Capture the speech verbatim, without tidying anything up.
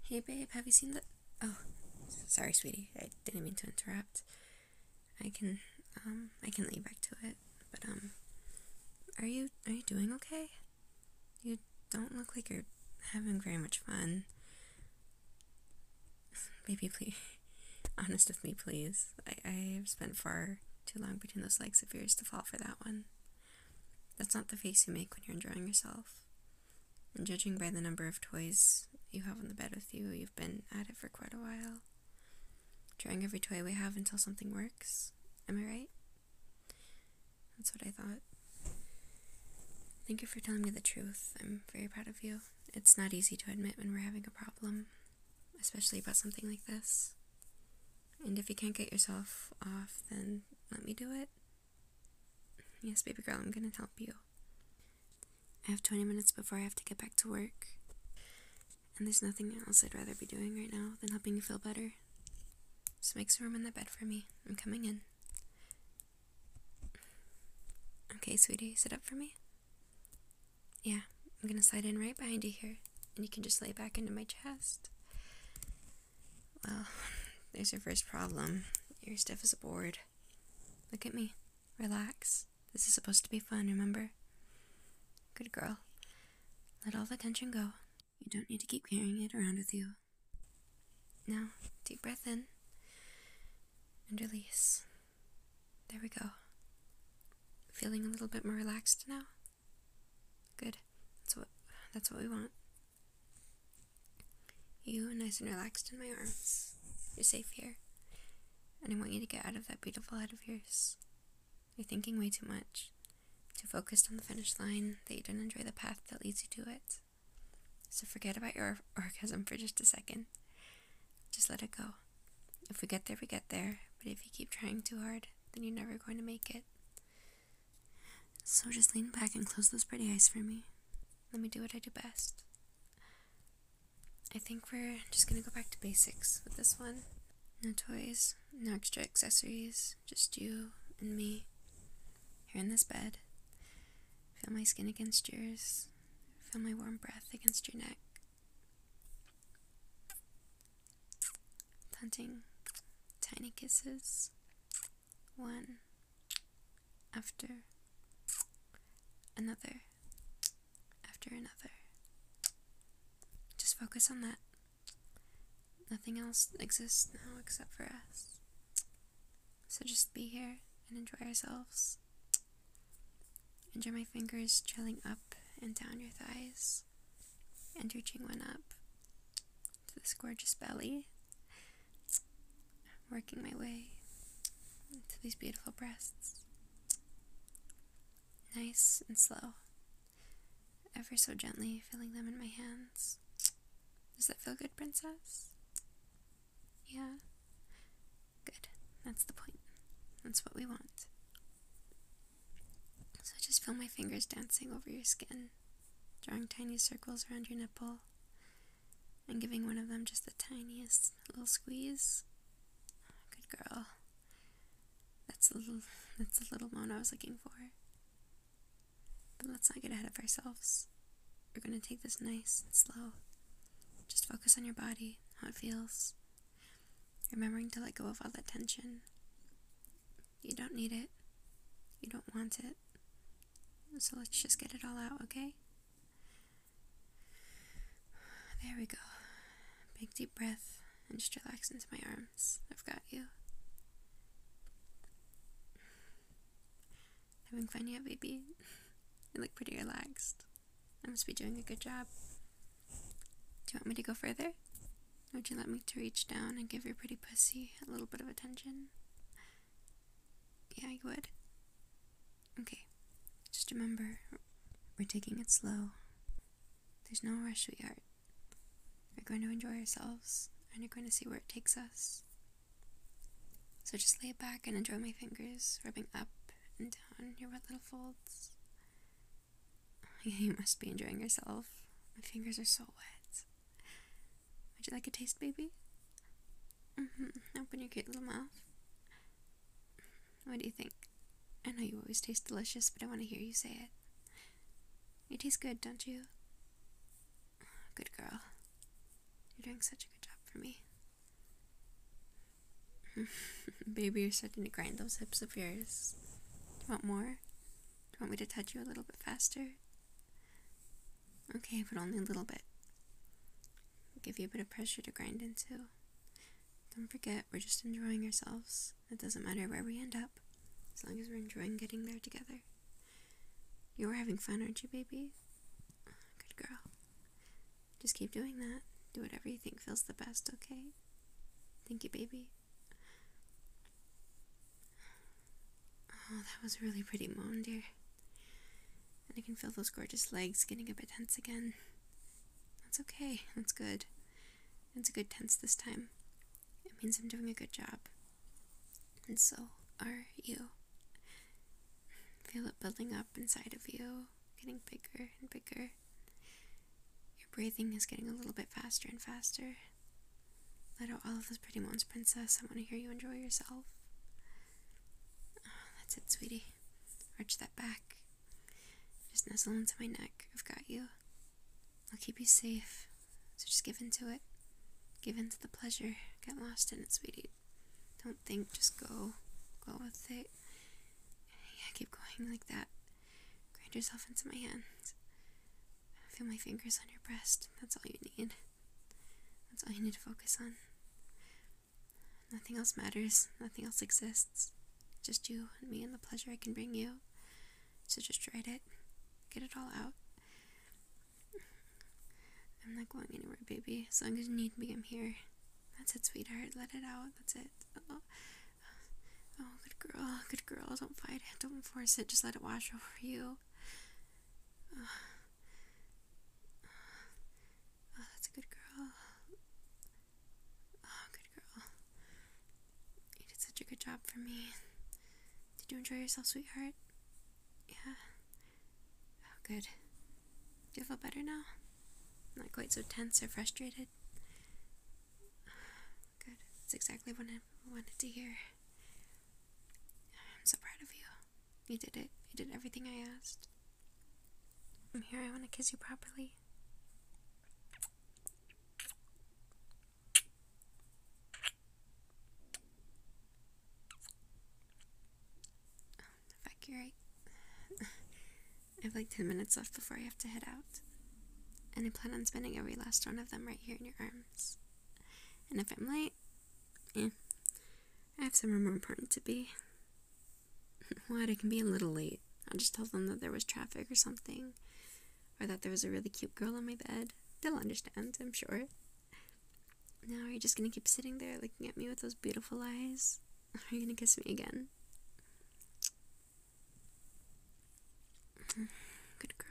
Hey babe, have you seen the... Oh, sorry sweetie, I didn't mean to interrupt. I can, um, I can lead back to it, but, um, are you, are you doing okay? You don't look like you're having very much fun. Baby, please, honest with me, please. I, I have spent far too long between those legs of yours to fall for that one. That's not the face you make when you're enjoying yourself. And judging by the number of toys you have on the bed with you, you've been at it for quite a while. Trying every toy we have until something works. Am I right? That's what I thought. Thank you for telling me the truth. I'm very proud of you. It's not easy to admit when we're having a problem, especially about something like this. And if you can't get yourself off, then let me do it. Yes, baby girl, I'm gonna help you. I have twenty minutes before I have to get back to work. And there's nothing else I'd rather be doing right now than helping you feel better. So make some room in that bed for me. I'm coming in. Okay, sweetie, sit up for me. Yeah, I'm gonna slide in right behind you here, and you can just lay back into my chest. Well, there's your first problem. You're stiff as a board. Look at me. Relax. This is supposed to be fun, remember? Good girl. Let all the tension go. You don't need to keep carrying it around with you. Now, deep breath in and release. There we go. Feeling a little bit more relaxed now? Good. That's what that's what we want. You nice and relaxed in my arms. You're safe here. And I want you to get out of that beautiful head of yours. You're thinking way too much. Too focused on the finish line that you don't enjoy the path that leads you to it. So forget about your orgasm for just a second. Just let it go. If we get there, we get there. But if you keep trying too hard, then you're never going to make it. So just lean back and close those pretty eyes for me. Let me do what I do best. I think we're just gonna go back to basics with this one. No toys, no extra accessories, just you and me here in this bed. Feel my skin against yours. Feel my warm breath against your neck. Hunting tiny kisses, one after another after another. Just focus on that. Nothing else exists now except for us. So just be here and enjoy ourselves. Enjoy my fingers trailing up and down your thighs and reaching one up to this gorgeous belly. Working my way to these beautiful breasts. Nice and slow. Ever so gently feeling them in my hands. Does that feel good, princess? Yeah? Good. That's the point. That's what we want. So just feel my fingers dancing over your skin, drawing tiny circles around your nipple, and giving one of them just the tiniest little squeeze. Good girl. That's the little, that's the little moan I was looking for. But let's not get ahead of ourselves. We're gonna take this nice and slow. Just focus on your body, how it feels. Remembering to let go of all that tension. You don't need it. You don't want it. So let's just get it all out, okay? There we go. Big deep breath and just relax into my arms. I've got you. Having fun yet, baby? You look pretty relaxed. I must be doing a good job. Do you want me to go further? Would you let me to reach down and give your pretty pussy a little bit of attention? Yeah, you would? Okay. Just remember, we're taking it slow. There's no rush, sweetheart. We're going to enjoy ourselves, and you're going to see where it takes us. So just lay back and enjoy my fingers rubbing up and down your wet little folds. Yeah, you must be enjoying yourself. My fingers are so wet. Would you like a taste, baby? Mm-hmm. Open your cute little mouth. What do you think? I know you always taste delicious, but I want to hear you say it. You taste good, don't you? Good girl. You're doing such a good job for me. Baby, you're starting to grind those hips of yours. Do you want more? Do you want me to touch you a little bit faster? Okay, but only a little bit. I'll give you a bit of pressure to grind into. Don't forget, we're just enjoying ourselves. It doesn't matter where we end up, as long as we're enjoying getting there together. You're having fun, aren't you, baby? Good girl. Just keep doing that. Do whatever you think feels the best, okay? Thank you, baby. Oh, that was a really pretty moan, dear. And I can feel those gorgeous legs getting a bit tense again. That's okay. That's good. It's a good tense this time. It means I'm doing a good job. And so are you. Feel it building up inside of you, getting bigger and bigger. Your breathing is getting a little bit faster and faster. Let out all of those pretty moans, princess. I want to hear you enjoy yourself. Oh, that's it, sweetie. Arch that back. Just nestle into my neck. I've got you. I'll keep you safe. So just give in to it. Give in to the pleasure. Get lost in it, sweetie. Don't think, just go. Go with it. Yeah, keep going like that. Grind yourself into my hands. Feel my fingers on your breast. That's all you need. That's all you need to focus on. Nothing else matters. Nothing else exists. Just you and me and the pleasure I can bring you. So just write it. Get it all out. I'm not going anywhere, baby. As long as you need me, I'm here. That's it, sweetheart. Let it out. That's it. Oh, oh good girl. Good girl. Don't fight it. Don't force it. Just let it wash over you. Oh, oh that's a good girl. Oh, good girl. You did such a good job for me. Did you enjoy yourself, sweetheart? Yeah. Oh, good. Do you feel better now? Not quite so tense or frustrated? Good. That's exactly what I wanted to hear. I'm so proud of you. You did it. You did everything I asked. I'm here. I want to kiss you properly. In fact, you're right. I have like ten minutes left before I have to head out. And I plan on spending every last one of them right here in your arms. And if I'm late, eh, I have somewhere more important to be. What, I can be a little late. I'll just tell them that there was traffic or something. Or that there was a really cute girl on my bed. They'll understand, I'm sure. Now, are you just gonna keep sitting there looking at me with those beautiful eyes? Or are you gonna kiss me again? Good girl.